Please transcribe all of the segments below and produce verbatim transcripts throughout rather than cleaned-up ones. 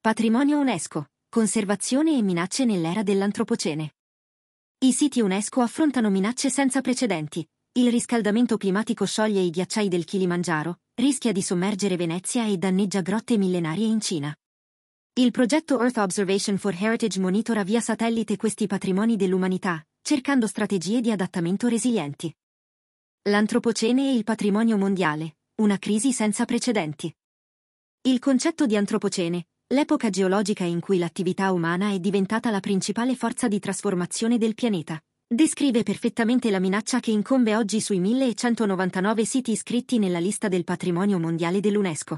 Patrimonio UNESCO, conservazione e minacce nell'era dell'antropocene. I siti UNESCO affrontano minacce senza precedenti. Il riscaldamento climatico scioglie i ghiacciai del Kilimangiaro, rischia di sommergere Venezia e danneggia grotte millenarie in Cina. Il progetto Earth Observation for Heritage monitora via satellite questi patrimoni dell'umanità, cercando strategie di adattamento resilienti. L'antropocene e il patrimonio mondiale, una crisi senza precedenti. Il concetto di antropocene, l'epoca geologica in cui l'attività umana è diventata la principale forza di trasformazione del pianeta, descrive perfettamente la minaccia che incombe oggi sui millecentonovantanove siti iscritti nella lista del patrimonio mondiale dell'UNESCO.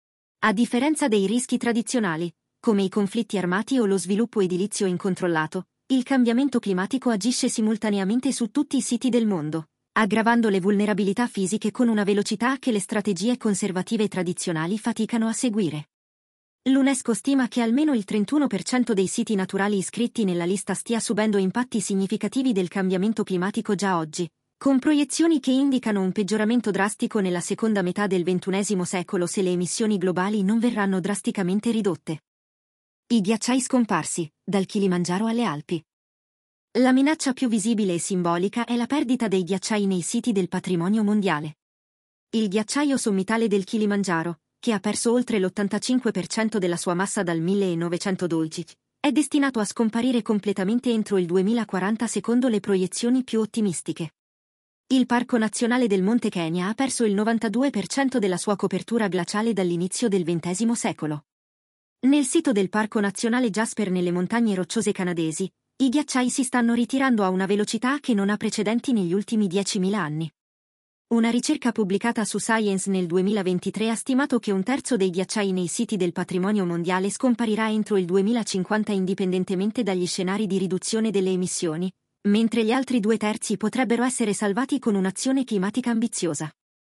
A differenza dei rischi tradizionali, come i conflitti armati o lo sviluppo edilizio incontrollato, il cambiamento climatico agisce simultaneamente su tutti i siti del mondo, aggravando le vulnerabilità fisiche con una velocità che le strategie conservative tradizionali faticano a seguire. L'UNESCO stima che almeno il trentuno per cento dei siti naturali iscritti nella lista stia subendo impatti significativi del cambiamento climatico già oggi, con proiezioni che indicano un peggioramento drastico nella seconda metà del ventunesimo secolo se le emissioni globali non verranno drasticamente ridotte. I ghiacciai scomparsi, dal Kilimangiaro alle Alpi. La minaccia più visibile e simbolica è la perdita dei ghiacciai nei siti del patrimonio mondiale. Il ghiacciaio sommitale del Kilimangiaro, che ha perso oltre l'ottantacinque per cento della sua massa dal millenovecentododici, è destinato a scomparire completamente entro il duemilaquaranta secondo le proiezioni più ottimistiche. Il Parco Nazionale del Monte Kenya ha perso il novantadue per cento della sua copertura glaciale dall'inizio del ventesimo secolo. Nel sito del Parco Nazionale Jasper nelle montagne rocciose canadesi, i ghiacciai si stanno ritirando a una velocità che non ha precedenti negli ultimi diecimila anni. Una ricerca pubblicata su Science nel duemilaventitré ha stimato che un terzo dei ghiacciai nei siti del patrimonio mondiale scomparirà entro il duemilacinquanta indipendentemente dagli scenari di riduzione delle emissioni, mentre gli altri due terzi potrebbero essere salvati con un'azione climatica ambiziosa.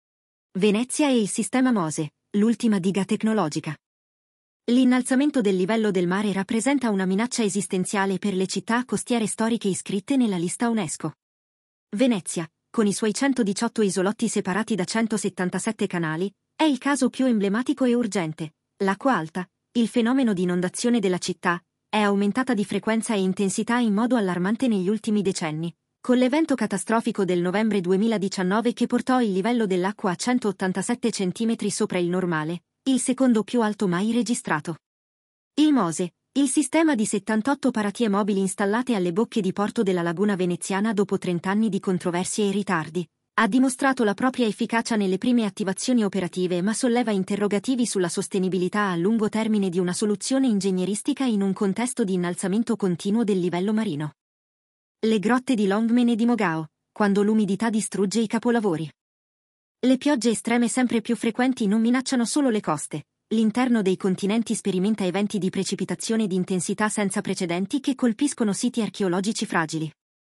Venezia e il sistema Mose, l'ultima diga tecnologica. L'innalzamento del livello del mare rappresenta una minaccia esistenziale per le città costiere storiche iscritte nella lista UNESCO. Venezia, con i suoi centodiciotto isolotti separati da centosettantasette canali, è il caso più emblematico e urgente. L'acqua alta, il fenomeno di inondazione della città, è aumentata di frequenza e intensità in modo allarmante negli ultimi decenni, con l'evento catastrofico del novembre duemiladiciannove che portò il livello dell'acqua a centottantasette centimetri sopra il normale, il secondo più alto mai registrato. Il Mose, il sistema di settantotto paratie mobili installate alle bocche di porto della laguna veneziana dopo trent'anni di controversie e ritardi, ha dimostrato la propria efficacia nelle prime attivazioni operative ma solleva interrogativi sulla sostenibilità a lungo termine di una soluzione ingegneristica in un contesto di innalzamento continuo del livello marino. Le grotte di Longmen e di Mogao, quando l'umidità distrugge i capolavori. Le piogge estreme sempre più frequenti non minacciano solo le coste. L'interno dei continenti sperimenta eventi di precipitazione di intensità senza precedenti che colpiscono siti archeologici fragili.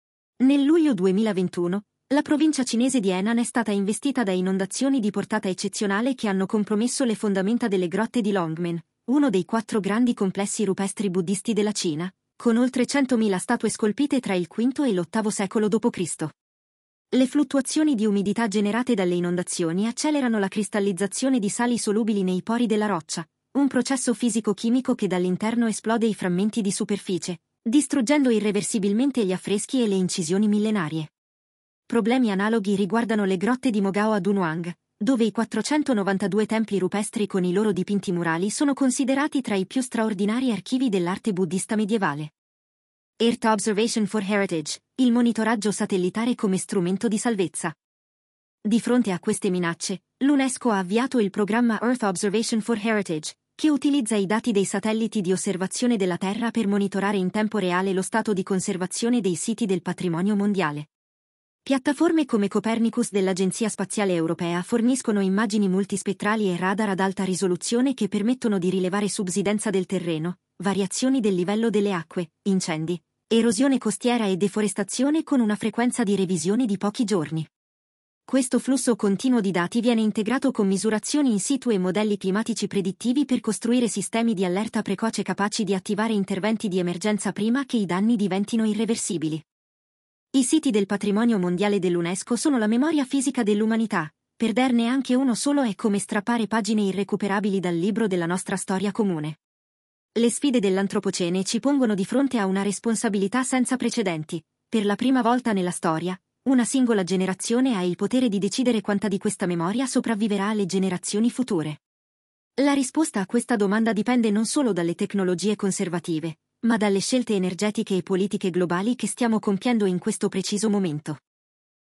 Nel luglio duemilaventuno, la provincia cinese di Henan è stata investita da inondazioni di portata eccezionale che hanno compromesso le fondamenta delle grotte di Longmen, uno dei quattro grandi complessi rupestri buddisti della Cina, con oltre centomila statue scolpite tra il quinto e l'ottavo secolo dopo Cristo. Le fluttuazioni di umidità generate dalle inondazioni accelerano la cristallizzazione di sali solubili nei pori della roccia, un processo fisico-chimico che dall'interno esplode i frammenti di superficie, distruggendo irreversibilmente gli affreschi e le incisioni millenarie. Problemi analoghi riguardano le grotte di Mogao a Dunhuang, dove i quattrocentonovantadue templi rupestri con i loro dipinti murali sono considerati tra i più straordinari archivi dell'arte buddista medievale. Earth Observation for Heritage, il monitoraggio satellitare come strumento di salvezza. Di fronte a queste minacce, l'UNESCO ha avviato il programma Earth Observation for Heritage, che utilizza i dati dei satelliti di osservazione della Terra per monitorare in tempo reale lo stato di conservazione dei siti del patrimonio mondiale. Piattaforme come Copernicus dell'Agenzia Spaziale Europea forniscono immagini multispettrali e radar ad alta risoluzione che permettono di rilevare subsidenza del terreno, variazioni del livello delle acque, incendi, erosione costiera e deforestazione con una frequenza di revisione di pochi giorni. Questo flusso continuo di dati viene integrato con misurazioni in situ e modelli climatici predittivi per costruire sistemi di allerta precoce capaci di attivare interventi di emergenza prima che i danni diventino irreversibili. I siti del patrimonio mondiale dell'UNESCO sono la memoria fisica dell'umanità. Perderne anche uno solo è come strappare pagine irrecuperabili dal libro della nostra storia comune. Le sfide dell'Antropocene ci pongono di fronte a una responsabilità senza precedenti. Per la prima volta nella storia, una singola generazione ha il potere di decidere quanta di questa memoria sopravviverà alle generazioni future. La risposta a questa domanda dipende non solo dalle tecnologie conservative, ma dalle scelte energetiche e politiche globali che stiamo compiendo in questo preciso momento.